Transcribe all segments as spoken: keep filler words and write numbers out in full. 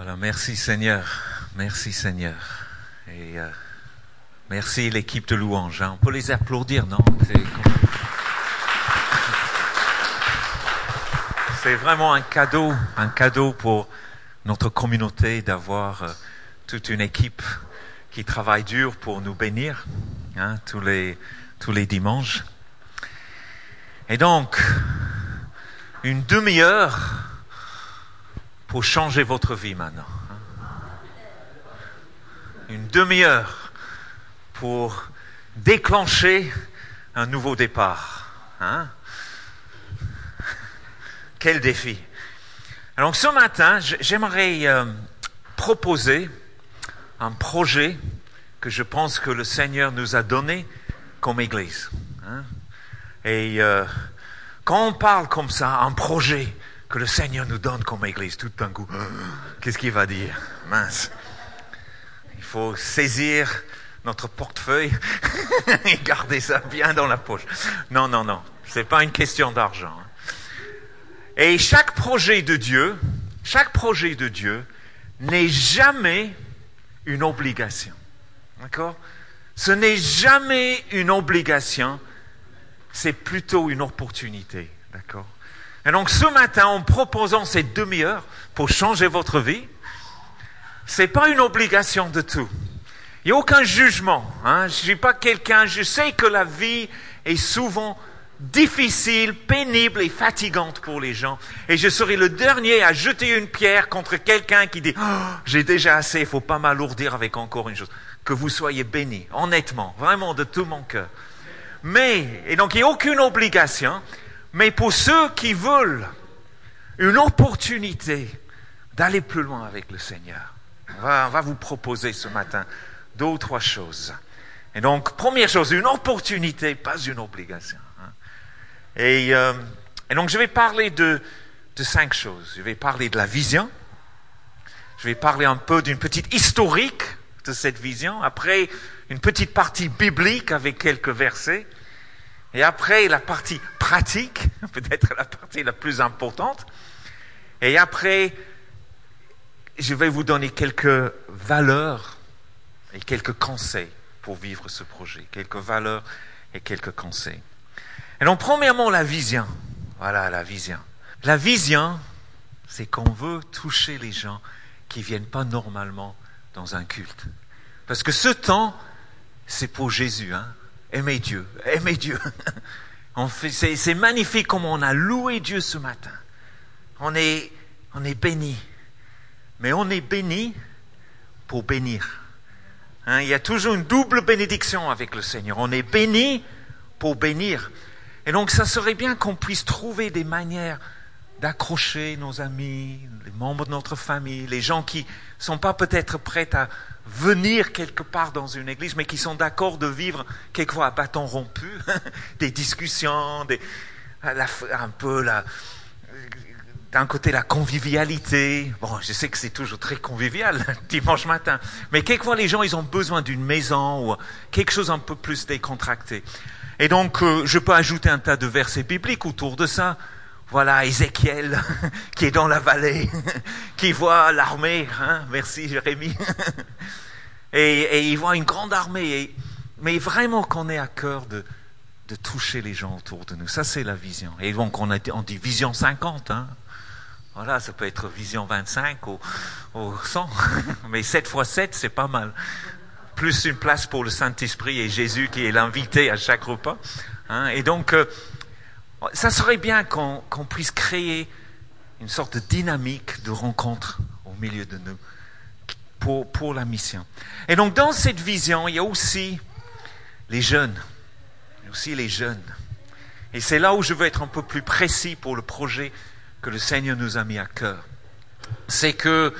Voilà, merci Seigneur, merci Seigneur. Et euh, merci l'équipe de louanges. Hein. On peut les applaudir, non? C'est, comme... C'est vraiment un cadeau, un cadeau pour notre communauté d'avoir euh, toute une équipe qui travaille dur pour nous bénir hein, tous les tous les dimanches. Et donc, une demi-heure pour changer votre vie maintenant. Une demi-heure pour déclencher un nouveau départ. Hein? Quel défi! Alors ce matin, j'aimerais euh, proposer un projet que je pense que le Seigneur nous a donné comme Église. Hein? Et euh, quand on parle comme ça, un projet que le Seigneur nous donne comme Église, tout d'un coup, qu'est-ce qu'il va dire? Mince. Il faut saisir notre portefeuille et garder ça bien dans la poche. Non, non, non. C'est pas une question d'argent. Et chaque projet de Dieu, chaque projet de Dieu n'est jamais une obligation. D'accord? Ce n'est jamais une obligation, c'est plutôt une opportunité. D'accord? Et donc ce matin, en proposant cette demi-heure pour changer votre vie, c'est pas une obligation de tout. Il n'y a aucun jugement. Hein? Je suis pas quelqu'un, je sais que la vie est souvent difficile, pénible et fatigante pour les gens. Et je serai le dernier à jeter une pierre contre quelqu'un qui dit oh, « j'ai déjà assez, il ne faut pas m'alourdir avec encore une chose ». Que vous soyez bénis, honnêtement, vraiment de tout mon cœur. Mais, et donc il n'y a aucune obligation, mais pour ceux qui veulent une opportunité d'aller plus loin avec le Seigneur, on va, on va vous proposer ce matin deux ou trois choses. Et donc, première chose, une opportunité, pas une obligation. Et, euh, et donc je vais parler de, de cinq choses. Je vais parler de la vision. Je vais parler un peu d'une petite historique de cette vision. Après, une petite partie biblique avec quelques versets. Et après, la partie pratique, peut-être la partie la plus importante. Et après, je vais vous donner quelques valeurs et quelques conseils pour vivre ce projet. Quelques valeurs et quelques conseils. Et donc, premièrement, la vision. Voilà, la vision. La vision, c'est qu'on veut toucher les gens qui ne viennent pas normalement dans un culte. Parce que ce temps, c'est pour Jésus. Hein? Aimez Dieu, aimez Dieu. On fait, c'est, c'est magnifique comme on a loué Dieu ce matin. On est, on est béni. Mais on est béni pour bénir. Hein? Il y a toujours une double bénédiction avec le Seigneur. On est béni pour bénir. Et donc, ça serait bien qu'on puisse trouver des manières d'accrocher nos amis, les membres de notre famille, les gens qui sont pas peut-être prêts à venir quelque part dans une église, mais qui sont d'accord de vivre quelquefois à bâton rompu, des discussions, des, la, un peu la, d'un côté la convivialité. Bon, je sais que c'est toujours très convivial dimanche matin, mais quelquefois les gens ils ont besoin d'une maison ou quelque chose un peu plus décontracté. Et donc, euh, je peux ajouter un tas de versets bibliques autour de ça. Voilà, Ézéchiel, qui est dans la vallée, qui voit l'armée. Hein, merci, Jérémie. et, et il voit une grande armée. Et, mais vraiment qu'on ait à cœur de, de toucher les gens autour de nous. Ça, c'est la vision. Et donc, on, a, on dit vision cinquante. Hein. Voilà, ça peut être vision vingt-cinq ou, ou cent. Mais sept fois sept, c'est pas mal. Plus une place pour le Saint-Esprit et Jésus qui est l'invité à chaque repas. Hein, et donc, euh, ça serait bien qu'on, qu'on puisse créer une sorte de dynamique de rencontre au milieu de nous pour, pour la mission. Et donc, dans cette vision, il y a aussi les jeunes. Il y a aussi les jeunes. Et c'est là où je veux être un peu plus précis pour le projet que le Seigneur nous a mis à cœur. C'est que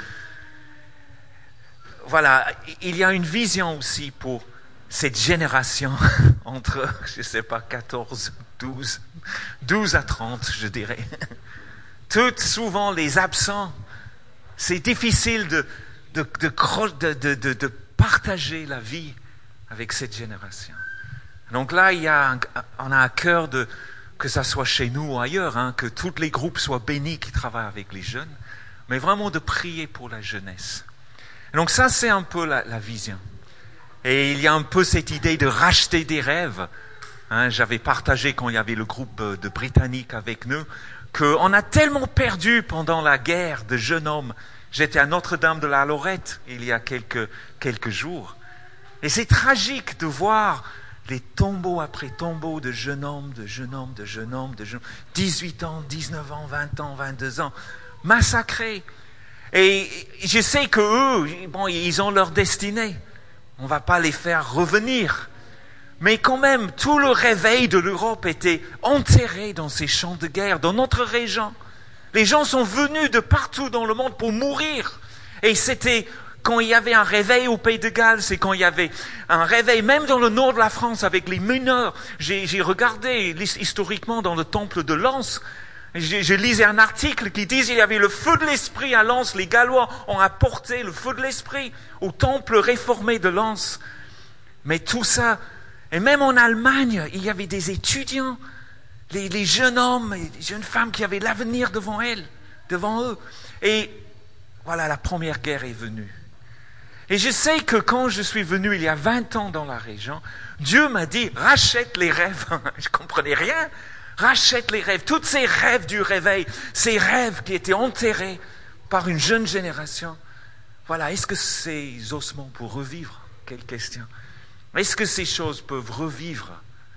voilà, il y a une vision aussi pour cette génération entre, je ne sais pas, quatorze, douze, douze à trente, je dirais. Toutes souvent les absents, c'est difficile de, de, de, de, de, de partager la vie avec cette génération. Donc là, il y a un, on a à cœur de, que ça soit chez nous ou ailleurs, hein, que tous les groupes soient bénis qui travaillent avec les jeunes. mais vraiment de prier pour la jeunesse. Et donc ça, c'est un peu la, la vision. Et il y a un peu cette idée de racheter des rêves. Hein, j'avais partagé quand il y avait le groupe de Britanniques avec nous, qu'on a tellement perdu pendant la guerre de jeunes hommes. J'étais à Notre-Dame de la Lorette il y a quelques, quelques jours. Et c'est tragique de voir les tombeaux après tombeaux de jeunes hommes, de jeunes hommes, de jeunes hommes, de jeunes hommes, dix-huit ans, dix-neuf ans, vingt ans, vingt-deux ans, massacrés. Et je sais que eux, bon, ils ont leur destinée. On ne va pas les faire revenir. Mais quand même, tout le réveil de l'Europe était enterré dans ces champs de guerre, dans notre région. Les gens sont venus de partout dans le monde pour mourir. Et c'était quand il y avait un réveil au Pays de Galles, c'est quand il y avait un réveil même dans le nord de la France avec les mineurs. J'ai, j'ai regardé historiquement dans le temple de Lens. Je, je lisais un article qui disait qu'il y avait le feu de l'esprit à Lens. Les Gallois ont apporté le feu de l'esprit au temple réformé de Lens. Mais tout ça, et même en Allemagne, il y avait des étudiants, les, les jeunes hommes et les jeunes femmes qui avaient l'avenir devant elles, devant eux. Et voilà, la première guerre est venue. Et je sais que quand je suis venu il y a vingt ans dans la région, Dieu m'a dit, rachète les rêves. Je comprenais rien. Rachète les rêves. Tous ces rêves du réveil, ces rêves qui étaient enterrés par une jeune génération. Voilà, est-ce que ces ossements peuvent revivre? Quelle question. Est-ce que ces choses peuvent revivre?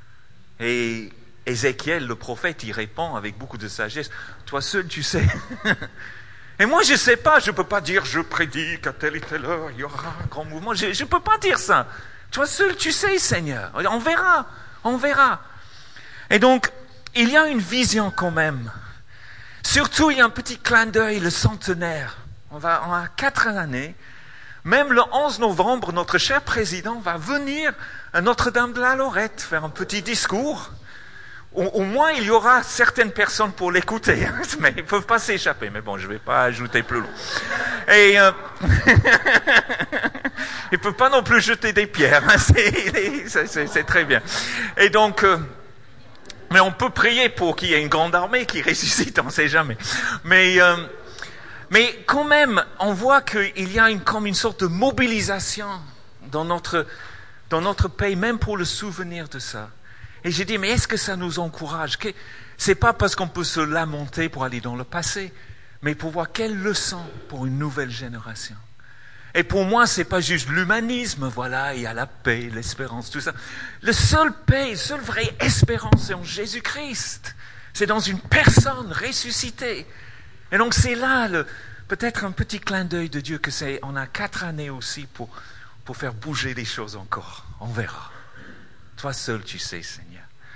Et Ézéchiel, le prophète, y répond avec beaucoup de sagesse. Toi seul, tu sais. Et moi, je ne sais pas, je ne peux pas dire, je prédis qu'à telle et telle heure, il y aura un grand mouvement. Je ne peux pas dire ça. Toi seul, tu sais, Seigneur. On verra, on verra. Et donc, il y a une vision quand même. Surtout, il y a un petit clin d'œil, le centenaire. On va, on a quatre années. Même le onze novembre, notre cher président va venir à Notre-Dame de la Lorette faire un petit discours. Au, au moins, il y aura certaines personnes pour l'écouter, hein, mais ils ne peuvent pas s'échapper. Mais bon, je ne vais pas ajouter plus loin. Et euh, ils ne peuvent pas non plus jeter des pierres. Hein, c'est, c'est, c'est, c'est très bien. Et donc, euh, mais on peut prier pour qu'il y ait une grande armée qui ressuscite, on ne sait jamais. Mais, euh, mais quand même, on voit qu'il y a une, comme une sorte de mobilisation dans notre, dans notre pays, même pour le souvenir de ça. Et j'ai dit, mais est-ce que ça nous encourage? C'est pas parce qu'on peut se lamenter pour aller dans le passé, mais pour voir quelle leçon pour une nouvelle génération. Et pour moi, c'est pas juste l'humanisme, voilà, il y a la paix, l'espérance, tout ça. Le seul paix, la seule vraie espérance, c'est en Jésus-Christ. C'est dans une personne ressuscitée. Et donc c'est là, le, peut-être un petit clin d'œil de Dieu, que c'est, on a quatre années aussi pour, pour faire bouger les choses encore. On verra. Toi seul, tu sais, Seigneur.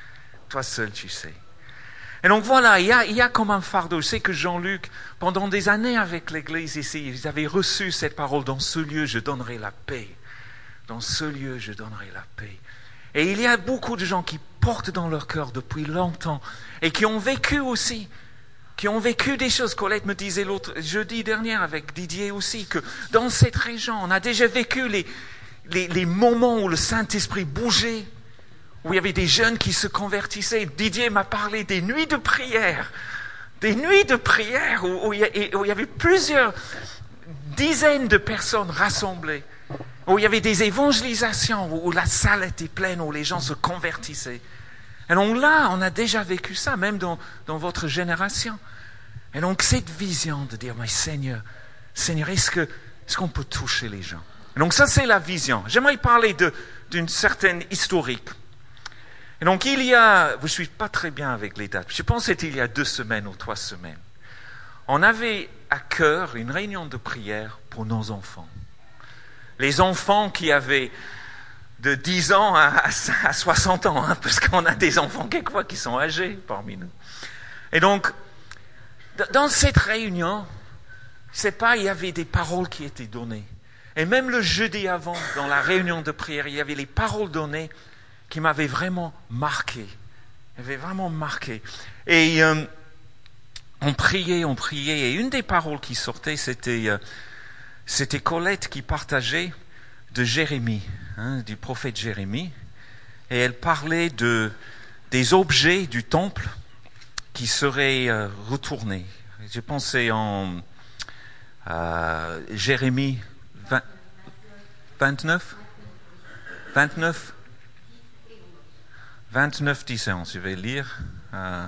Toi seul, tu sais. Et donc voilà, il y a, il y a comme un fardeau. Je sais que Jean-Luc, pendant des années avec l'Église ici, ils avaient reçu cette parole. Dans ce lieu, je donnerai la paix. Dans ce lieu, je donnerai la paix. Et il y a beaucoup de gens qui portent dans leur cœur depuis longtemps et qui ont vécu aussi, qui ont vécu des choses. Colette me disait l'autre jeudi dernier avec Didier aussi, que dans cette région, on a déjà vécu les, les, les moments où le Saint-Esprit bougeait, où il y avait des jeunes qui se convertissaient. Didier m'a parlé des nuits de prière, des nuits de prière où, où, il, y a, où il y avait plusieurs dizaines de personnes rassemblées, où il y avait des évangélisations, où, où la salle était pleine, où les gens se convertissaient. Et donc là, on a déjà vécu ça, même dans, dans votre génération. Et donc cette vision de dire, mais Seigneur, Seigneur, est-ce que, est-ce qu'on peut toucher les gens? Et donc ça, c'est la vision. J'aimerais parler de, d'une certaine historique. Et donc il y a, je ne suis pas très bien avec les dates, je pense que c'était il y a deux semaines ou trois semaines, on avait à cœur une réunion de prière pour nos enfants. Les enfants qui avaient de dix ans à, à soixante ans, hein, parce qu'on a des enfants quelquefois qui sont âgés parmi nous. Et donc, dans cette réunion, je sais pas, il y avait des paroles qui étaient données. Et même le jeudi avant, dans la réunion de prière, il y avait les paroles données qui m'avait vraiment marqué. Il avait vraiment marqué. Et euh, on priait, on priait. Et une des paroles qui sortait, c'était, euh, c'était Colette qui partageait de Jérémie, hein, du prophète Jérémie. Et elle parlait de, des objets du temple qui seraient euh, retournés. Je pensais en Euh, Jérémie vingt, vingt-neuf vingt-neuf vingt-neuf, dix et onze, je vais lire. Euh,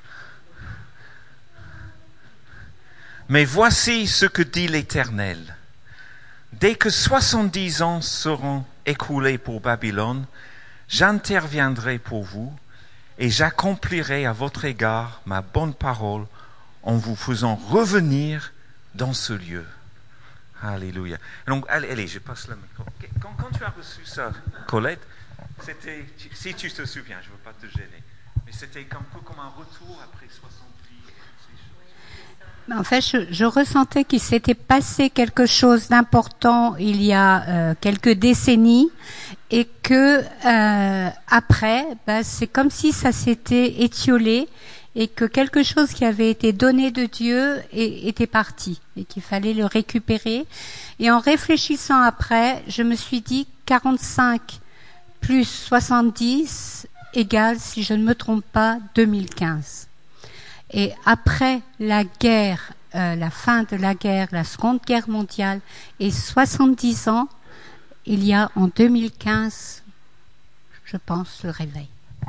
Mais voici ce que dit l'Éternel. Dès que soixante-dix ans seront écoulés pour Babylone, j'interviendrai pour vous et j'accomplirai à votre égard ma bonne parole en vous faisant revenir dans ce lieu. Alléluia. Donc, allez, allez, je passe le micro. Quand, quand tu as reçu ça, Colette, c'était, si tu te souviens, je ne veux pas te gêner, mais c'était un peu comme un retour après soixante-dix. En fait, je, je ressentais qu'il s'était passé quelque chose d'important il y a euh, quelques décennies et que euh, après, ben, c'est comme si ça s'était étiolé et que quelque chose qui avait été donné de Dieu est, était parti et qu'il fallait le récupérer. Et en réfléchissant après, je me suis dit quarante-cinq plus soixante-dix égale, si je ne me trompe pas, deux mille quinze. Et après la guerre, euh, la fin de la guerre, la Seconde Guerre mondiale, et soixante-dix ans, il y a en deux mille quinze, je pense, le réveil.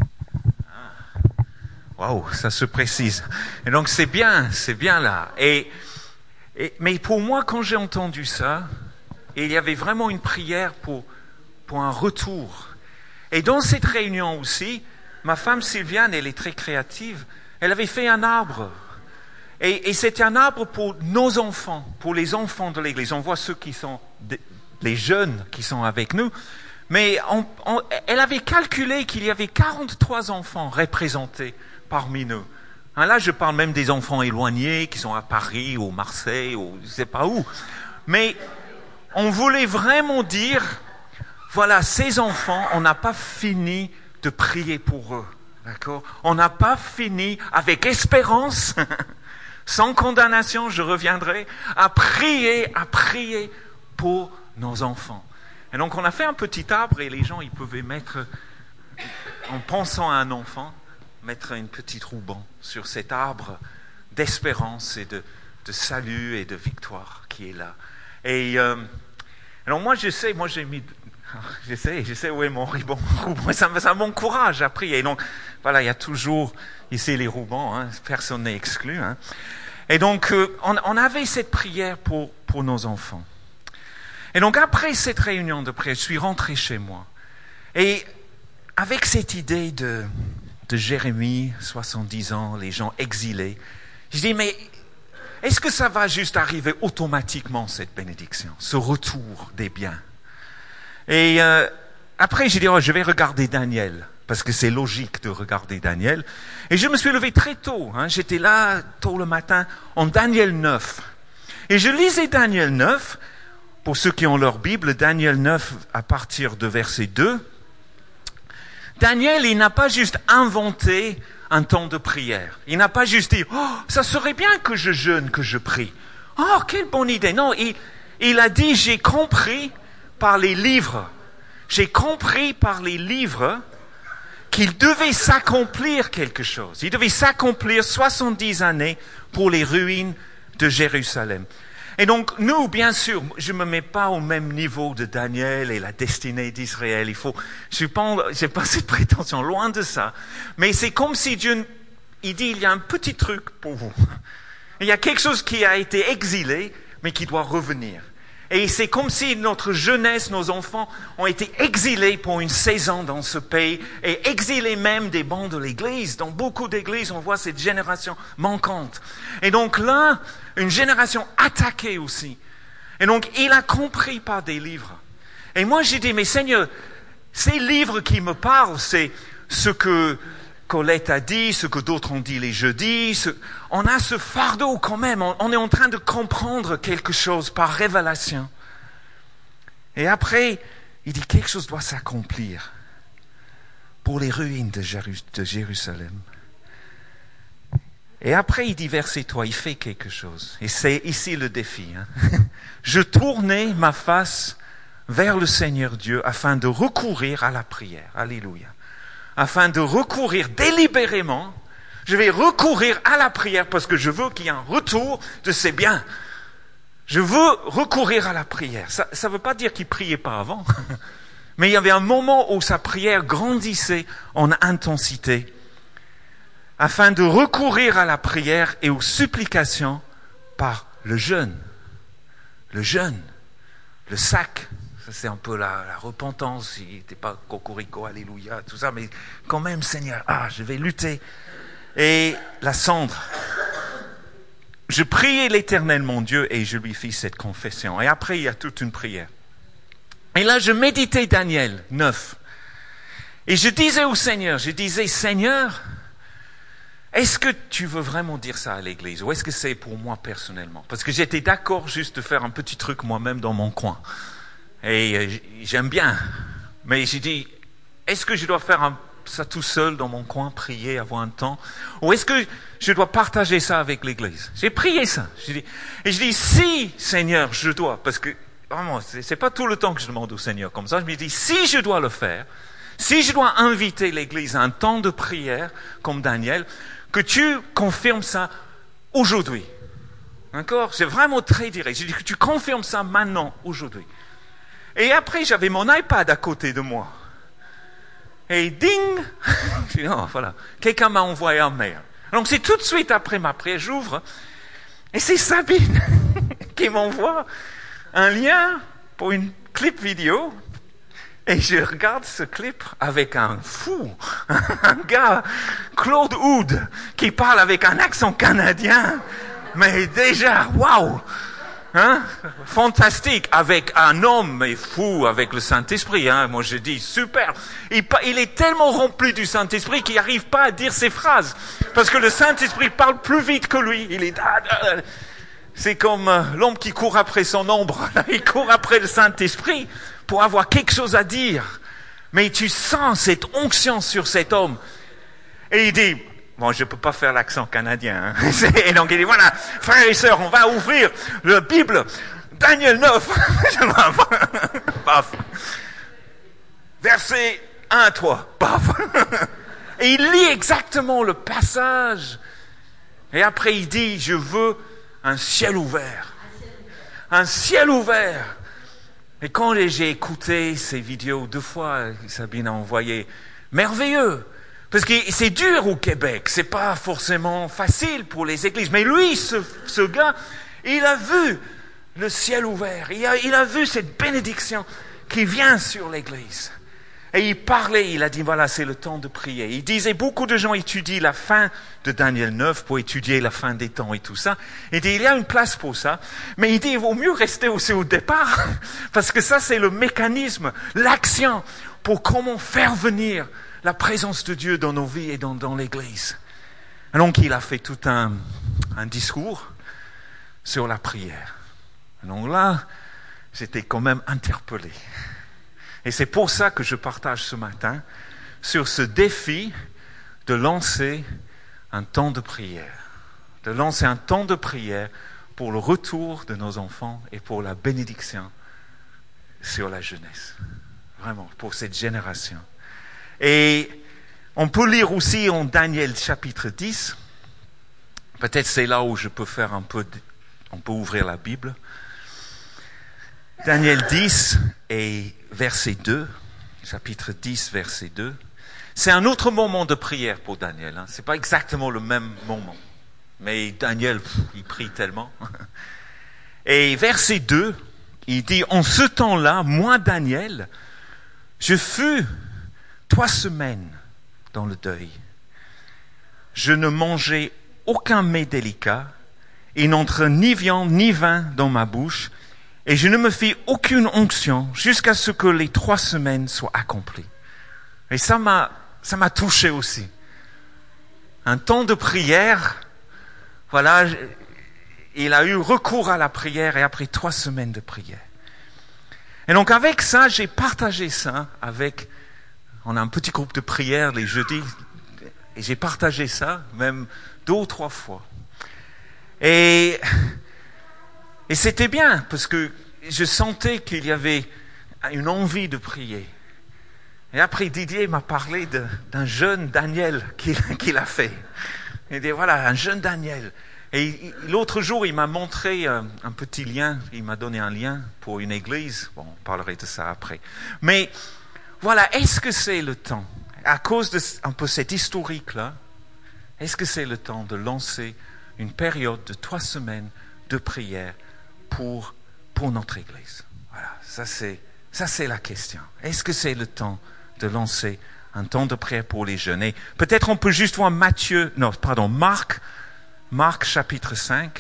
Waouh, wow, ça se précise. Et donc c'est bien, c'est bien là. Et, et mais pour moi, quand j'ai entendu ça, il y avait vraiment une prière pour pour un retour. Et dans cette réunion aussi, ma femme Sylviane, elle est très créative. Elle avait fait un arbre. Et, et c'était un arbre pour nos enfants, pour les enfants de l'Église. On voit ceux qui sont, les jeunes qui sont avec nous. Mais on, on, elle avait calculé qu'il y avait quarante-trois enfants représentés parmi nous. Hein, là, je parle même des enfants éloignés qui sont à Paris ou Marseille ou je ne sais pas où. Mais on voulait vraiment dire, voilà, ces enfants, on n'a pas fini de prier pour eux. D'accord ? On n'a pas fini avec espérance, sans condamnation, je reviendrai, à prier, à prier pour nos enfants. Et donc on a fait un petit arbre et les gens, ils pouvaient mettre, en pensant à un enfant, mettre une petite ruban sur cet arbre d'espérance et de, de salut et de victoire qui est là. Et euh, alors moi je sais, moi j'ai mis... Je sais, je sais où est mon ruban. Ça, ça m'encourage à prier. Donc, voilà, il y a toujours ici les rubans, hein, personne n'est exclu. Hein. Et donc, euh, on, on avait cette prière pour, pour nos enfants. Et donc, après cette réunion de prière, je suis rentré chez moi. Et avec cette idée de, de Jérémie, soixante-dix ans, les gens exilés, je dis, mais est-ce que ça va juste arriver automatiquement, cette bénédiction, ce retour des biens ? Et euh, après, j'ai dit, oh, je vais regarder Daniel, parce que c'est logique de regarder Daniel. Et je me suis levé très tôt, hein, j'étais là tôt le matin, en Daniel neuf. Et je lisais Daniel neuf, pour ceux qui ont leur Bible, Daniel neuf à partir de verset deux. Daniel, il n'a pas juste inventé un temps de prière. Il n'a pas juste dit, oh, ça serait bien que je jeûne, que je prie. Oh, quelle bonne idée. Non, il, il a dit, j'ai compris par les livres. J'ai compris par les livres qu'il devait s'accomplir quelque chose. Il devait s'accomplir soixante-dix années pour les ruines de Jérusalem. Et donc, nous, bien sûr, je ne me mets pas au même niveau de Daniel et la destinée d'Israël. Il faut, je n'ai pas, j'ai pas cette prétention, loin de ça. Mais c'est comme si Dieu, il dit, il y a un petit truc pour vous. Il y a quelque chose qui a été exilé, mais qui doit revenir. Et c'est comme si notre jeunesse, nos enfants ont été exilés pour une saison dans ce pays et exilés même des bancs de l'église. Dans beaucoup d'églises, on voit cette génération manquante. Et donc là, une génération attaquée aussi. Et donc, il a compris par des livres. Et moi, j'ai dit, mais Seigneur, ces livres qui me parlent, c'est ce que Colette a dit, ce que d'autres ont dit les jeudis. Ce... On a ce fardeau quand même. On, on est en train de comprendre quelque chose par révélation. Et après, il dit quelque chose doit s'accomplir pour les ruines de, Jéru- de Jérusalem. Et après, il dit verset trois, il fait quelque chose. Et c'est ici le défi. Hein. Je tournai ma face vers le Seigneur Dieu afin de recourir à la prière. Alléluia. Afin de recourir délibérément, je vais recourir à la prière parce que je veux qu'il y ait un retour de ces biens. Je veux recourir à la prière. Ça ne veut pas dire qu'il ne priait pas avant, mais il y avait un moment où sa prière grandissait en intensité, afin de recourir à la prière et aux supplications par le jeûne. Le jeûne, le sac, ça c'est un peu la, la repentance, il n'était pas cocorico, alléluia, tout ça, mais quand même, Seigneur, ah, je vais lutter. Et la cendre. Je priais l'Éternel, mon Dieu, et je lui fis cette confession. Et après, il y a toute une prière. Et là, je méditais Daniel neuf. Et je disais au Seigneur, je disais, Seigneur, est-ce que tu veux vraiment dire ça à l'Église ou est-ce que c'est pour moi personnellement? Parce que j'étais d'accord juste de faire un petit truc moi-même dans mon coin. Et j'aime bien. Mais j'ai dit, est-ce que je dois faire un, ça tout seul dans mon coin, prier, avoir un temps? Ou est-ce que je dois partager ça avec l'Église? J'ai prié ça. J'ai dit, et je dis, si, Seigneur, je dois, parce que vraiment, c'est, c'est pas tout le temps que je demande au Seigneur comme ça. Je me dis, si je dois le faire, si je dois inviter l'Église à un temps de prière, comme Daniel, que tu confirmes ça aujourd'hui. D'accord? C'est vraiment très direct. J'ai dit que tu confirmes ça maintenant, aujourd'hui. Et après, j'avais mon iPad à côté de moi. Et ding! J'ai dit, oh, voilà. Quelqu'un m'a envoyé un mail. Donc, c'est tout de suite après ma prière, j'ouvre. Et c'est Sabine qui m'envoie un lien pour une clip vidéo. Et je regarde ce clip avec un fou, un gars, Claude Hood, qui parle avec un accent canadien. Mais déjà, waouh! Hein? Fantastique, avec un homme, mais fou, avec le Saint-Esprit. Hein? Moi, je dis, super. Il, il est tellement rempli du Saint-Esprit qu'il n'arrive pas à dire ses phrases. Parce que le Saint-Esprit parle plus vite que lui. Il est... C'est comme euh, l'homme qui court après son ombre. Il court après le Saint-Esprit pour avoir quelque chose à dire. Mais tu sens cette onction sur cet homme. Et il dit... Bon, je peux pas faire l'accent canadien. Hein. Et donc il dit, voilà, frères et sœurs, on va ouvrir la Bible, Daniel neuf. Paf. Verset un à trois. Paf. Et il lit exactement le passage. Et après il dit, je veux un ciel ouvert. Un ciel ouvert. Et quand j'ai écouté ces vidéos deux fois, Sabine a envoyé, merveilleux. Parce que c'est dur au Québec, c'est pas forcément facile pour les églises. Mais lui, ce, ce gars, il a vu le ciel ouvert. Il a, il a vu cette bénédiction qui vient sur l'église. Et il parlait, il a dit, voilà, c'est le temps de prier. Il disait, beaucoup de gens étudient la fin de Daniel neuf pour étudier la fin des temps et tout ça. Il dit, il y a une place pour ça. Mais il dit, il vaut mieux rester aussi au départ. Parce que ça, c'est le mécanisme, l'action pour comment faire venir la présence de Dieu dans nos vies et dans, dans l'Église. Et donc, il a fait tout un, un discours sur la prière. Et donc là, j'étais quand même interpellé. Et c'est pour ça que je partage ce matin sur ce défi de lancer un temps de prière. De lancer un temps de prière pour le retour de nos enfants et pour la bénédiction sur la jeunesse. Vraiment, pour cette génération. Et on peut lire aussi en Daniel chapitre dix. Peut-être c'est là où je peux faire un peu, de, on peut ouvrir la Bible. Daniel dix et verset deux, chapitre dix, verset deux. C'est un autre moment de prière pour Daniel. Hein. C'est pas exactement le même moment. Mais Daniel, pff, il prie tellement. Et verset deux, il dit, en ce temps-là, moi Daniel, je fus trois semaines dans le deuil. Je ne mangeais aucun mets délicat, et n'entre ni viande ni vin dans ma bouche, et je ne me fis aucune onction jusqu'à ce que les trois semaines soient accomplies. Et ça m'a, ça m'a touché aussi. Un temps de prière, voilà, il a eu recours à la prière et après trois semaines de prière. Et donc avec ça, j'ai partagé ça avec, on a un petit groupe de prière les jeudis, et j'ai partagé ça même deux ou trois fois. Et, et c'était bien, parce que je sentais qu'il y avait une envie de prier. Et après, Didier m'a parlé de, d'un jeune Daniel qu'il, qu'il a fait. Il dit, voilà, un jeune Daniel. Et l'autre jour, il m'a montré un, un petit lien, il m'a donné un lien pour une église. Bon, on parlerait de ça après. Mais voilà, est-ce que c'est le temps, à cause de un peu cet historique-là, est-ce que c'est le temps de lancer une période de trois semaines de prière pour, pour notre église? Voilà, ça c'est, ça c'est la question. Est-ce que c'est le temps de lancer un temps de prière pour les jeunes? Et peut-être on peut juste voir Matthieu, non, pardon, Marc, Marc chapitre cinq.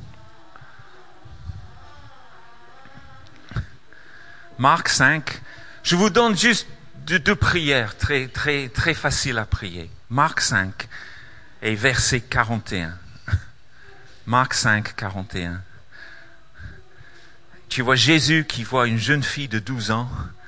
Marc cinq. Je vous donne juste deux, deux prières très, très, très faciles à prier. Marc cinq et verset quarante et un. Marc cinq, quarante et un. Tu vois Jésus qui voit une jeune fille de douze ans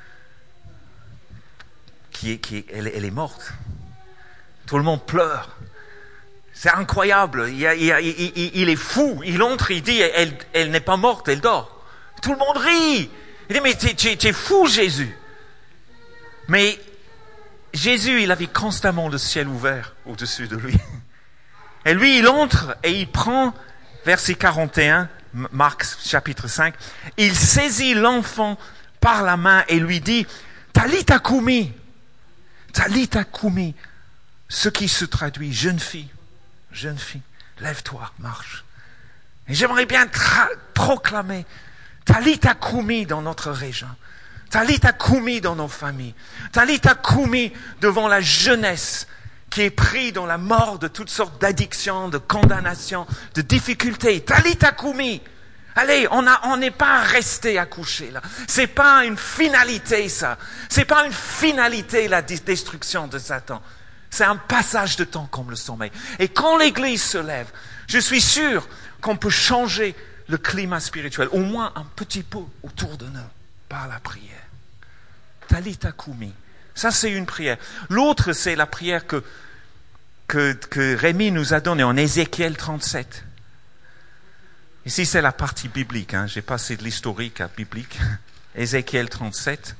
qui est, qui est, elle, elle est morte. Tout le monde pleure. C'est incroyable. Il, il, il, il est fou. Il entre, il dit, elle, elle n'est pas morte, elle dort. Tout le monde rit. Il dit, mais tu es fou, Jésus. Mais Jésus, il avait constamment le ciel ouvert au-dessus de lui. Et lui, il entre et il prend, verset quarante et un, Marc chapitre cinq, il saisit l'enfant par la main et lui dit, Talita Kumi, Talita Kumi, ce qui se traduit, jeune fille, jeune fille, lève-toi, marche. Et j'aimerais bien tra- proclamer Talita Kumi dans notre région, Talita Kumi dans nos familles, Talita Kumi devant la jeunesse qui est pris dans la mort de toutes sortes d'addictions, de condamnations, de difficultés. Talita Kumi. Allez, on a, on n'est pas resté accouché là. C'est pas une finalité ça. C'est pas une finalité la destruction de Satan. C'est un passage de temps comme le sommeil. Et quand l'Église se lève, je suis sûr qu'on peut changer le climat spirituel, au moins un petit peu autour de nous, par la prière. Talita Kumi. Ça, c'est une prière. L'autre, c'est la prière que, que, que Rémi nous a donnée en Ézéchiel trente-sept. Ici, c'est la partie biblique. Hein. J'ai passé de l'historique à biblique. Ézéchiel trente-sept.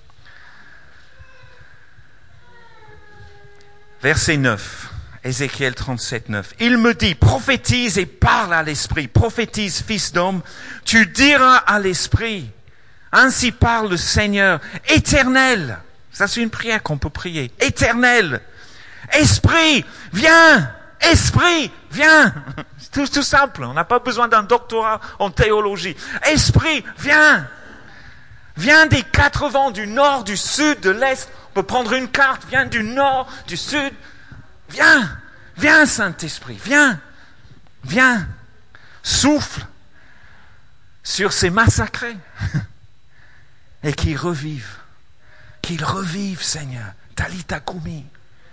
Verset neuf. Ézéchiel trente-sept, neuf. Il me dit, prophétise et parle à l'esprit. Prophétise, fils d'homme. Tu diras à l'esprit. Ainsi parle le Seigneur éternel. Ça, c'est une prière qu'on peut prier. Éternel. Esprit, viens. Esprit, viens. C'est tout, tout simple. On n'a pas besoin d'un doctorat en théologie. Esprit, viens. Viens des quatre vents, du nord, du sud, de l'est. On peut prendre une carte. Viens du nord, du sud. Viens. Viens, Saint-Esprit. Viens. Viens. Souffle sur ces massacrés. Et qu'ils revivent. Qu'ils revivent, Seigneur. Talita Kumi.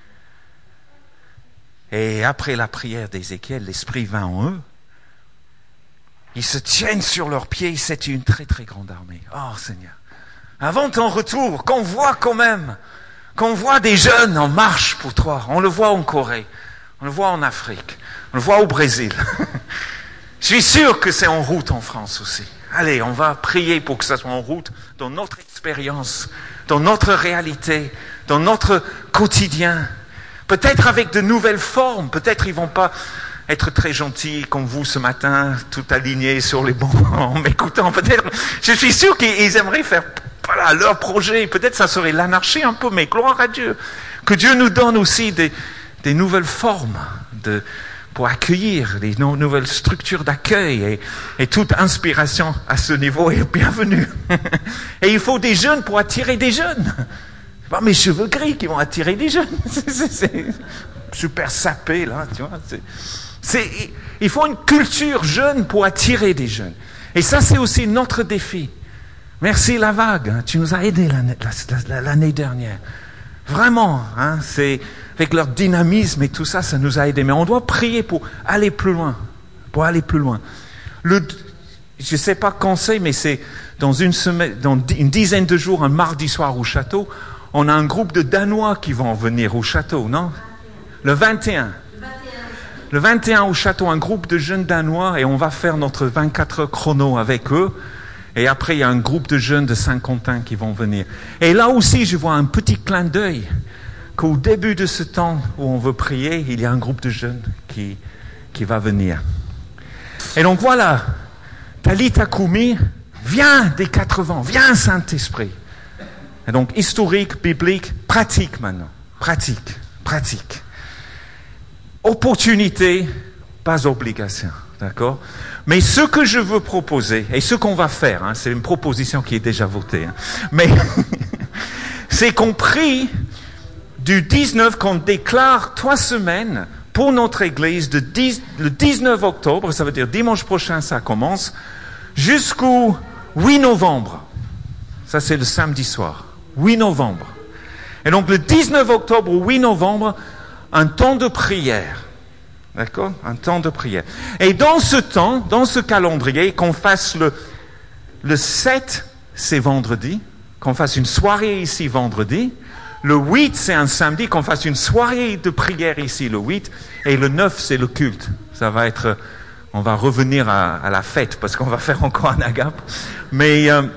Et après la prière d'Ézéchiel, l'Esprit vint en eux. Ils se tiennent sur leurs pieds. C'est une très très grande armée. Oh Seigneur. Avant ton retour, qu'on voit quand même, qu'on voit des jeunes en marche pour toi. On le voit en Corée. On le voit en Afrique. On le voit au Brésil. Je suis sûr que c'est en route en France aussi. Allez, on va prier pour que ça soit en route dans notre expérience, dans notre réalité, dans notre quotidien. Peut-être avec de nouvelles formes. Peut-être ils vont pas être très gentils comme vous ce matin, tout alignés sur les bancs en m'écoutant. Peut-être, je suis sûr qu'ils aimeraient faire voilà, leur projet. Peut-être ça serait l'anarchie un peu, mais gloire à Dieu. Que Dieu nous donne aussi des, des nouvelles formes de, pour accueillir, des no- nouvelles structures d'accueil. Et, et toute inspiration à ce niveau est bienvenue. Et il faut des jeunes pour attirer des jeunes. C'est pas mes cheveux gris qui vont attirer les jeunes. C'est, c'est, c'est super sapé, là, tu vois. C'est, c'est, il faut une culture jeune pour attirer des jeunes. Et ça, c'est aussi notre défi. Merci la vague, hein, tu nous as aidés l'année, l'année dernière. Vraiment, hein, c'est, avec leur dynamisme et tout ça, ça nous a aidés. Mais on doit prier pour aller plus loin. Pour aller plus loin. Le, je ne sais pas quand c'est, mais c'est dans une semaine, dans une dizaine de jours, un mardi soir au château. On a un groupe de Danois qui vont venir au château, non? Le vingt et un. Le vingt et un au château, un groupe de jeunes Danois, et on va faire notre vingt-quatre heures chrono avec eux. Et après, il y a un groupe de jeunes de Saint-Quentin qui vont venir. Et là aussi, je vois un petit clin d'œil qu'au début de ce temps où on veut prier, il y a un groupe de jeunes qui, qui va venir. Et donc voilà, Talita Kumi, viens des quatre vents, viens Saint-Esprit. Et donc historique, biblique, pratique maintenant. Pratique, pratique. Opportunité, pas obligation. D'accord? Mais ce que je veux proposer, et ce qu'on va faire, hein, c'est une proposition qui est déjà votée, hein, mais c'est qu'on prie du dix-neuf, qu'on déclare trois semaines pour notre église, de dix, le dix-neuf octobre, ça veut dire dimanche prochain ça commence, jusqu'au huit novembre. Ça c'est le samedi soir. huit novembre. Et donc le dix-neuf octobre au huit novembre, un temps de prière. D'accord? Un temps de prière. Et dans ce temps, dans ce calendrier, qu'on fasse le, le sept, c'est vendredi, qu'on fasse une soirée ici vendredi. Le huit, c'est un samedi, qu'on fasse une soirée de prière ici le huit. Et le neuf, c'est le culte. Ça va être, on va revenir à, à la fête parce qu'on va faire encore un agape. Mais euh,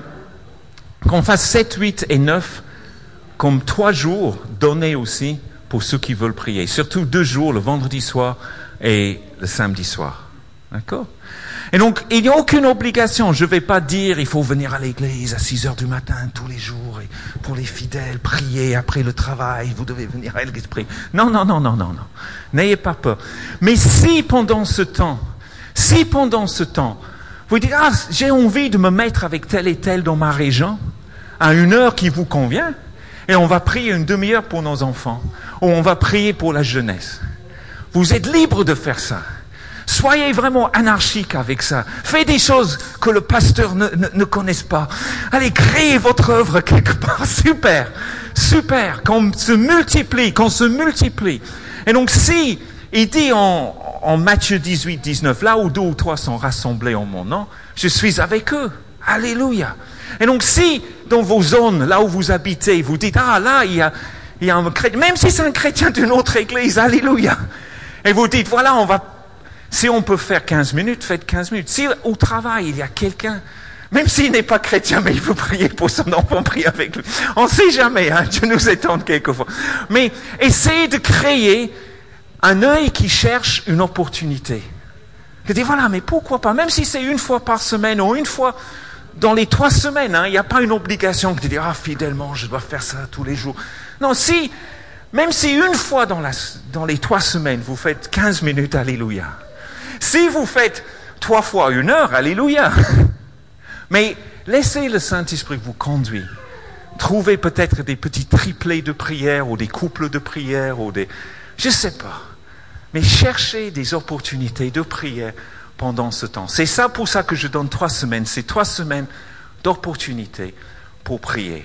qu'on fasse sept, huit et neuf comme trois jours donnés aussi pour ceux qui veulent prier. Surtout deux jours, le vendredi soir et le samedi soir. D'accord? Et donc, il n'y a aucune obligation. Je ne vais pas dire, il faut venir à l'église à six heures du matin tous les jours et pour les fidèles, prier après le travail, vous devez venir à l'église prier. Non, non, non, non, non, non. N'ayez pas peur. Mais si pendant ce temps, si pendant ce temps, vous dites, ah, j'ai envie de me mettre avec tel et tel dans ma région, à une heure qui vous convient, et on va prier une demi-heure pour nos enfants, ou on va prier pour la jeunesse. Vous êtes libre de faire ça. Soyez vraiment anarchique avec ça. Faites des choses que le pasteur ne, ne, ne connaisse pas. Allez, créez votre œuvre quelque part. Super, super. Qu'on se multiplie, qu'on se multiplie. Et donc, si il dit en, en Matthieu dix-huit, dix-neuf, là où deux ou trois sont rassemblés en mon nom, je suis avec eux. Alléluia. Et donc, si dans vos zones, là où vous habitez, vous dites, ah là, il y a, il y a un chrétien, même si c'est un chrétien d'une autre église, alléluia. Et vous dites, voilà, on va, si on peut faire quinze minutes, faites quinze minutes. Si au travail, il y a quelqu'un, même s'il n'est pas chrétien, mais il veut prier pour son enfant, prier avec lui. On ne sait jamais, hein, Dieu nous étonne quelquefois. Mais essayez de créer un œil qui cherche une opportunité. Je dis, voilà, mais pourquoi pas, même si c'est une fois par semaine ou une fois dans les trois semaines, hein, il n'y a pas une obligation de dire, ah, fidèlement, je dois faire ça tous les jours. Non, si, même si une fois dans, la, dans les trois semaines, vous faites quinze minutes, alléluia. Si vous faites trois fois une heure, alléluia. Mais laissez le Saint-Esprit vous conduire. Trouvez peut-être des petits triplés de prière ou des couples de prière ou des... Je ne sais pas. Mais cherchez des opportunités de prière pendant ce temps. C'est ça pour ça que je donne trois semaines. C'est trois semaines d'opportunités pour prier.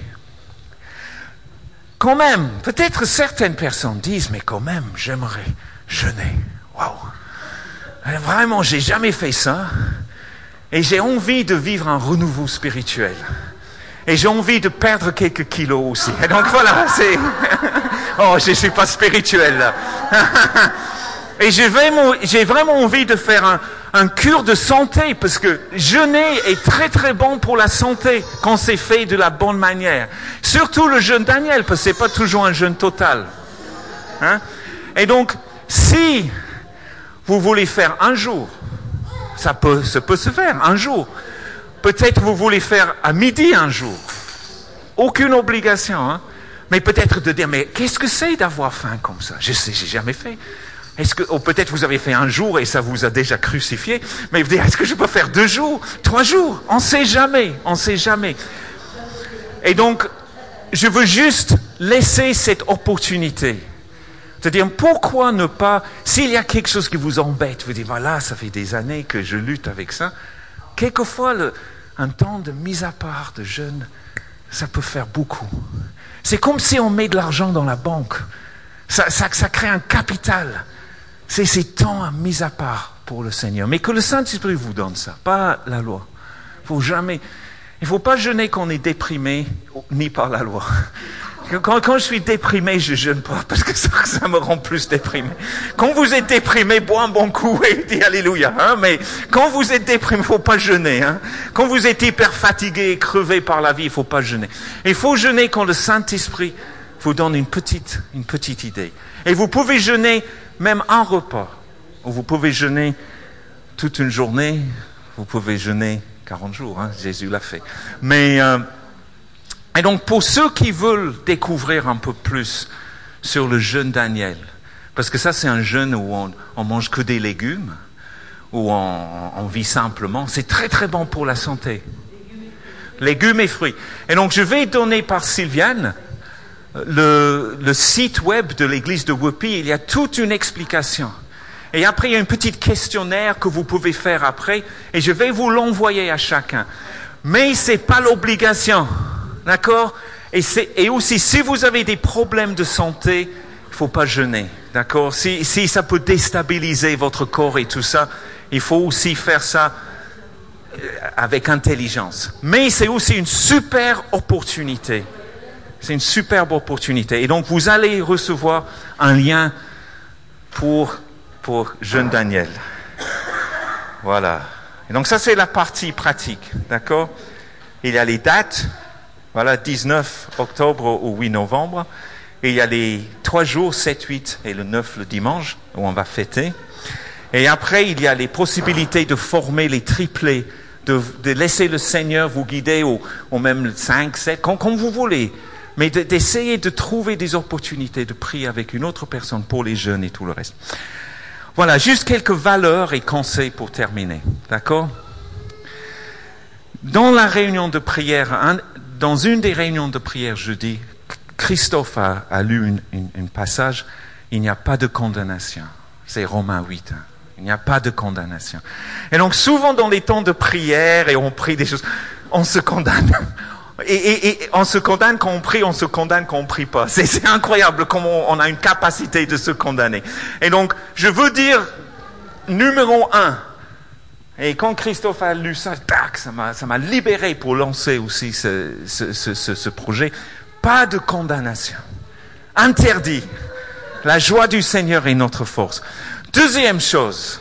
Quand même, peut-être certaines personnes disent, mais quand même, j'aimerais jeûner. Waouh! Vraiment, j'ai jamais fait ça. Et j'ai envie de vivre un renouveau spirituel. Et j'ai envie de perdre quelques kilos aussi. Et donc voilà, c'est... Oh, je ne suis pas spirituel là. Et j'ai vraiment, j'ai vraiment envie de faire un, un cure de santé, parce que jeûner est très très bon pour la santé quand c'est fait de la bonne manière. Surtout le jeûne Daniel, parce que c'est pas toujours un jeûne total. Hein? Et donc, si vous voulez faire un jour, ça peut, ça peut se faire un jour. Peut-être vous voulez faire à midi un jour. Aucune obligation, hein? Mais peut-être de dire, mais qu'est-ce que c'est d'avoir faim comme ça? Je sais, j'ai jamais fait. Est-ce que, ou peut-être vous avez fait un jour et ça vous a déjà crucifié, mais vous dites, est-ce que je peux faire deux jours, trois jours? On ne sait jamais, on ne sait jamais. Et donc, je veux juste laisser cette opportunité. C'est-à-dire, pourquoi ne pas, s'il y a quelque chose qui vous embête, vous dites, voilà, ça fait des années que je lutte avec ça. Quelquefois, le, un temps de mise à part, de jeûne, ça peut faire beaucoup. C'est comme si on met de l'argent dans la banque. Ça, ça, ça crée un capital. C'est ces temps à mise à part pour le Seigneur. Mais que le Saint-Esprit vous donne ça, pas la loi. Faut jamais, il ne faut pas jeûner quand on est déprimé, ni par la loi. Quand, quand je suis déprimé, je jeûne pas, parce que ça, ça me rend plus déprimé. Quand vous êtes déprimé, bois un bon coup et dis alléluia. Hein, mais quand vous êtes déprimé, il ne faut pas jeûner. Hein. Quand vous êtes hyper fatigué et crevé par la vie, il ne faut pas jeûner. Il faut jeûner quand le Saint-Esprit vous donne une petite, une petite idée. Et vous pouvez jeûner même un repas, ou vous pouvez jeûner toute une journée, vous pouvez jeûner quarante jours, hein, Jésus l'a fait. Mais, euh, et donc pour ceux qui veulent découvrir un peu plus sur le jeûne Daniel, parce que ça c'est un jeûne où on, on mange que des légumes, où on, on vit simplement, c'est très très bon pour la santé. Légumes et fruits. Et donc je vais donner par Sylviane le, le site web de l'église de Whoopee, il y a toute une explication. Et après, il y a un petit questionnaire que vous pouvez faire après, et je vais vous l'envoyer à chacun. Mais c'est pas l'obligation, d'accord? Et, c'est, et aussi, si vous avez des problèmes de santé, il faut pas jeûner, d'accord? Si, si ça peut déstabiliser votre corps et tout ça, il faut aussi faire ça avec intelligence. Mais c'est aussi une super opportunité. C'est une superbe opportunité. Et donc, vous allez recevoir un lien pour, pour Jeûne Daniel. Voilà. Et donc, ça, c'est la partie pratique. D'accord? Il y a les dates. Voilà, dix-neuf octobre au huit novembre. Et il y a les trois jours, sept, huit et le neuf, le dimanche, où on va fêter. Et après, il y a les possibilités de former les triplés, de, de laisser le Seigneur vous guider au, au même cinq, sept, comme, comme vous voulez. Mais de, d'essayer de trouver des opportunités de prier avec une autre personne pour les jeunes et tout le reste. Voilà, juste quelques valeurs et conseils pour terminer. D'accord? Dans la réunion de prière, un, dans une des réunions de prière jeudi, Christophe a, a lu une, une, une passage, il n'y a pas de condamnation. C'est Romains huit. Hein. Il n'y a pas de condamnation. Et donc souvent dans les temps de prière, et on prie des choses, on se condamne. Et, et, et on se condamne quand on prie, on se condamne quand on prie pas. C'est, c'est incroyable comment on a une capacité de se condamner. Et donc, je veux dire, numéro un, et quand Christophe a lu ça, tac, ça m'a, ça m'a libéré pour lancer aussi ce, ce, ce, ce, ce projet. Pas de condamnation. Interdit. La joie du Seigneur est notre force. Deuxième chose,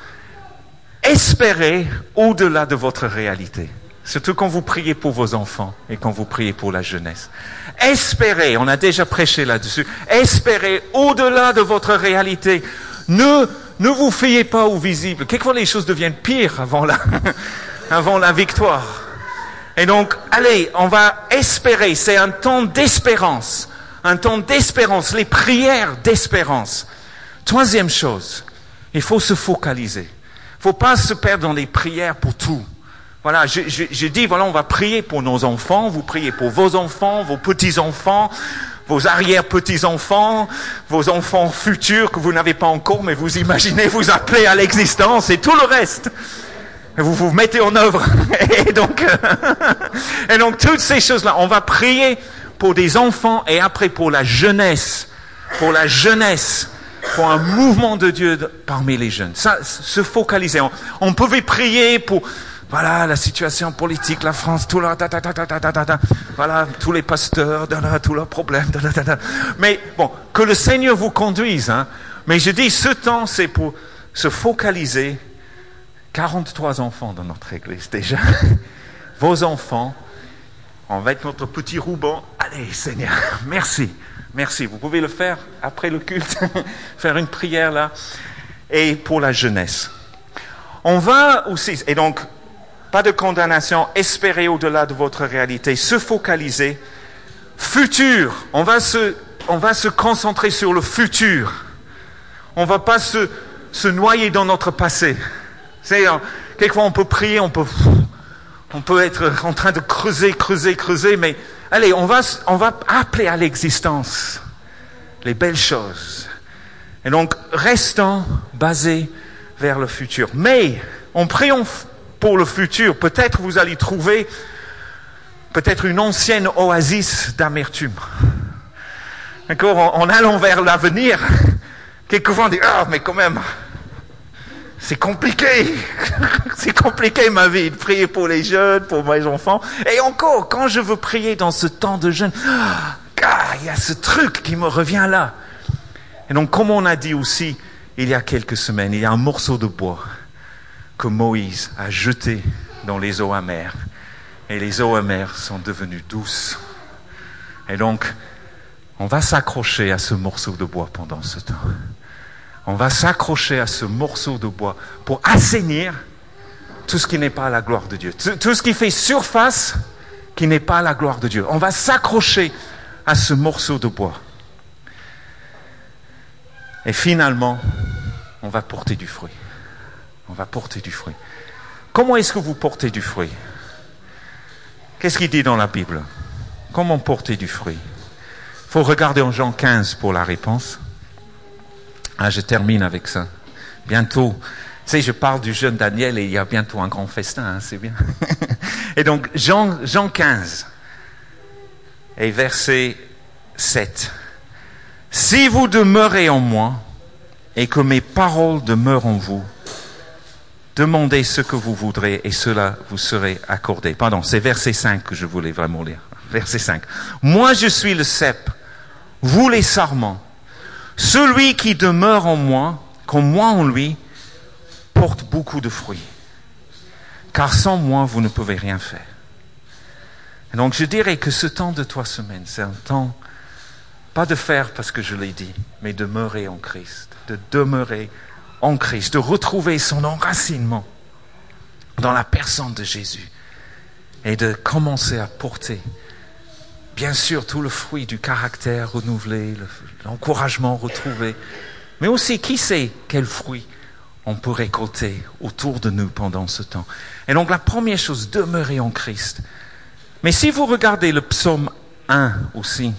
espérez au-delà de votre réalité. Surtout quand vous priez pour vos enfants et quand vous priez pour la jeunesse. Espérez, on a déjà prêché là-dessus, espérez au-delà de votre réalité. Ne, ne vous fiez pas au visible. Quelquefois les choses deviennent pires avant la, avant la victoire. Et donc, allez, on va espérer. C'est un temps d'espérance. Un temps d'espérance. Les prières d'espérance. Troisième chose, il faut se focaliser. Il ne faut pas se perdre dans les prières pour tout. Voilà, je, je, je dis, voilà, on va prier pour nos enfants, vous priez pour vos enfants, vos petits-enfants, vos arrière-petits-enfants, vos enfants futurs que vous n'avez pas encore, mais vous imaginez, vous appelez à l'existence et tout le reste. Et vous vous mettez en œuvre. Et donc, et donc toutes ces choses-là, on va prier pour des enfants et après pour la jeunesse, pour la jeunesse, pour un mouvement de Dieu parmi les jeunes. Ça, se focaliser. On, on pouvait prier pour... Voilà, la situation politique, la France, tout là, ta, ta, ta, ta, ta, ta, ta, voilà, tous les pasteurs, da, da, tous leurs problèmes, da, da, da, da. Mais bon, que le Seigneur vous conduise, hein. Mais je dis, ce temps, c'est pour se focaliser. quarante-trois enfants dans notre église, déjà. Vos enfants, on va être notre petit ruban. Allez, Seigneur, merci, merci. Vous pouvez le faire après le culte, faire une prière là. Et pour la jeunesse. On va aussi, et donc, pas de condamnation, espérez au-delà de votre réalité, se focaliser. Futur, on va se, on va se concentrer sur le futur. On va pas se, se noyer dans notre passé. C'est, quelquefois on peut prier, on peut, on peut être en train de creuser, creuser, creuser, mais allez, on va, on va appeler à l'existence les belles choses. Et donc, restons basés vers le futur. Mais, en priant pour le futur, peut-être vous allez trouver peut-être une ancienne oasis d'amertume. D'accord? En, en allant vers l'avenir, quelquefois on dit, ah, mais quand même, c'est compliqué. C'est compliqué ma vie de prier pour les jeunes, pour mes enfants. Et encore, quand je veux prier dans ce temps de jeûne, ah, il y a ce truc qui me revient là. Et donc, comme on a dit aussi, il y a quelques semaines, il y a un morceau de bois que Moïse a jeté dans les eaux amères. Et les eaux amères sont devenues douces. Et donc, on va s'accrocher à ce morceau de bois pendant ce temps. On va s'accrocher à ce morceau de bois pour assainir tout ce qui n'est pas à la gloire de Dieu. Tout ce qui fait surface, qui n'est pas à la gloire de Dieu. On va s'accrocher à ce morceau de bois. Et finalement, on va porter du fruit. On va porter du fruit. Comment est-ce que vous portez du fruit? Qu'est-ce qu'il dit dans la Bible? Comment porter du fruit? Il faut regarder en Jean quinze pour la réponse. Ah, je termine avec ça. Bientôt, tu sais, je parle du jeune Daniel et il y a bientôt un grand festin, hein, c'est bien. Et donc, Jean, Jean quinze, et verset sept. Si vous demeurez en moi et que mes paroles demeurent en vous, demandez ce que vous voudrez et cela vous serait accordé. Pardon, c'est verset cinq que je voulais vraiment lire. Verset cinq. Moi, je suis le cep, vous les sarments. Celui qui demeure en moi, comme moi en lui, porte beaucoup de fruits. Car sans moi, vous ne pouvez rien faire. Et donc, je dirais que ce temps de trois semaines, c'est un temps, pas de faire parce que je l'ai dit, mais de demeurer en Christ, de demeurer en Christ, de retrouver son enracinement dans la personne de Jésus et de commencer à porter, bien sûr, tout le fruit du caractère renouvelé, l'encouragement retrouvé, mais aussi, qui sait quel fruit on peut récolter autour de nous pendant ce temps. Et donc, la première chose, demeurer en Christ. Mais si vous regardez le psaume un aussi,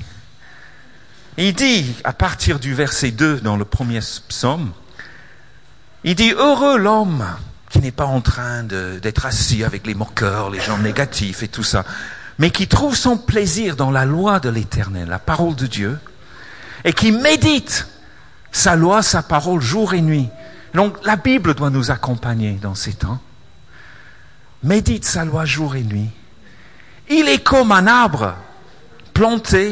il dit, à partir du verset deux dans le premier psaume, il dit, heureux l'homme qui n'est pas en train de, d'être assis avec les moqueurs, les gens négatifs et tout ça, mais qui trouve son plaisir dans la loi de l'Éternel, la parole de Dieu, et qui médite sa loi, sa parole, jour et nuit. Donc, la Bible doit nous accompagner dans ces temps. Médite sa loi jour et nuit. Il est comme un arbre planté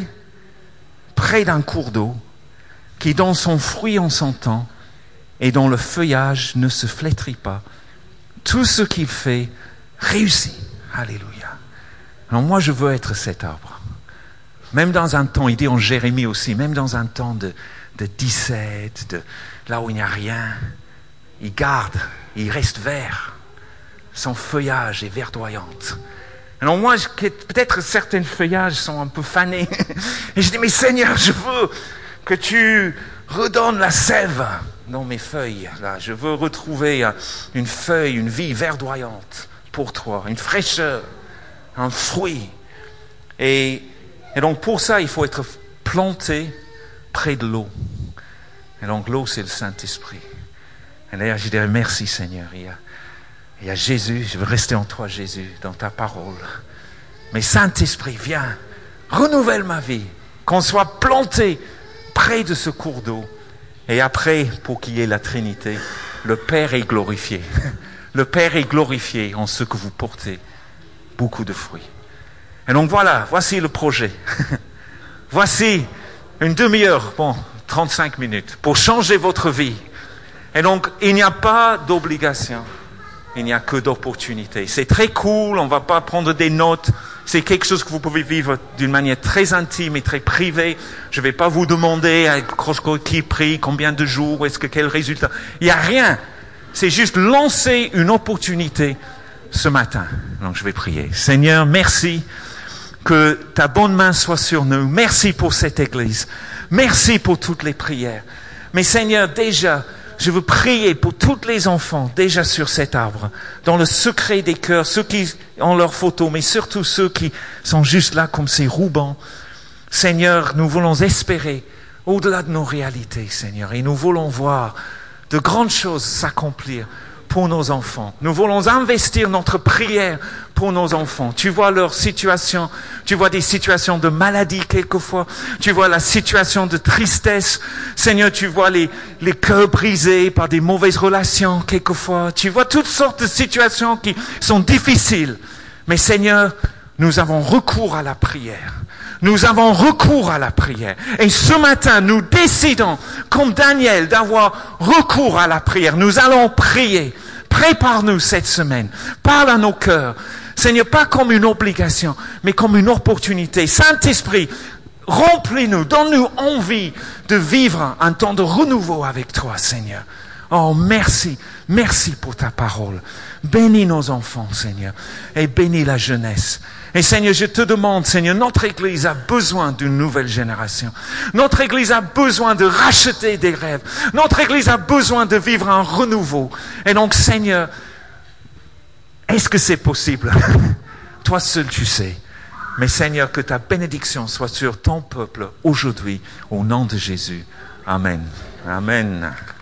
près d'un cours d'eau, qui donne son fruit en son temps, et dont le feuillage ne se flétrit pas. Tout ce qu'il fait réussit. Alléluia. Alors moi, je veux être cet arbre. Même dans un temps, il dit en Jérémie aussi, même dans un temps de, de dix-sept, de, là où il n'y a rien, il garde, il reste vert. Son feuillage est verdoyant. Alors moi, je, peut-être certains feuillages sont un peu fanés. Et je dis, mais Seigneur, je veux que tu redonnes la sève dans mes feuilles. Là, je veux retrouver une feuille, une vie verdoyante pour toi, une fraîcheur, un fruit. Et, et donc pour ça, il faut être planté près de l'eau. Et donc l'eau, c'est le Saint-Esprit. Et d'ailleurs, je dirais merci Seigneur. Il y a, il y a Jésus, je veux rester en toi Jésus, dans ta parole. Mais Saint-Esprit, viens, renouvelle ma vie, qu'on soit planté près de ce cours d'eau. Et après, pour qu'il y ait la Trinité, le Père est glorifié. Le Père est glorifié en ce que vous portez beaucoup de fruits. Et donc voilà, voici le projet. Voici une demi-heure, bon, trente-cinq minutes, pour changer votre vie. Et donc, il n'y a pas d'obligation, il n'y a que d'opportunité. C'est très cool, on ne va pas prendre des notes. C'est quelque chose que vous pouvez vivre d'une manière très intime et très privée. Je ne vais pas vous demander à qui prie, combien de jours, est-ce que quel résultat. Il n'y a rien. C'est juste lancer une opportunité ce matin. Donc je vais prier. Seigneur, merci que ta bonne main soit sur nous. Merci pour cette église. Merci pour toutes les prières. Mais Seigneur, déjà, je veux prier pour tous les enfants déjà sur cet arbre, dans le secret des cœurs, ceux qui ont leurs photos, mais surtout ceux qui sont juste là comme ces roubans. Seigneur, nous voulons espérer au-delà de nos réalités, Seigneur, et nous voulons voir de grandes choses s'accomplir pour nos enfants. Nous voulons investir notre prière pour nos enfants. Tu vois leur situation, tu vois des situations de maladie quelquefois, tu vois la situation de tristesse. Seigneur, tu vois les, les cœurs brisés par des mauvaises relations quelquefois. Tu vois toutes sortes de situations qui sont difficiles. Mais Seigneur, nous avons recours à la prière. Nous avons recours à la prière. Et ce matin, nous décidons, comme Daniel, d'avoir recours à la prière. Nous allons prier. Prépare-nous cette semaine. Parle à nos cœurs. Seigneur, pas comme une obligation, mais comme une opportunité. Saint-Esprit, Remplis-nous, donne-nous envie de vivre un temps de renouveau avec toi, Seigneur. Oh, merci, merci pour ta parole. Bénis nos enfants, Seigneur, et bénis la jeunesse. Et Seigneur, je te demande, Seigneur, notre Église a besoin d'une nouvelle génération. Notre Église a besoin de racheter des rêves. Notre Église a besoin de vivre un renouveau. Et donc, Seigneur, est-ce que c'est possible? Toi seul, tu sais. Mais Seigneur, que ta bénédiction soit sur ton peuple aujourd'hui, au nom de Jésus. Amen. Amen.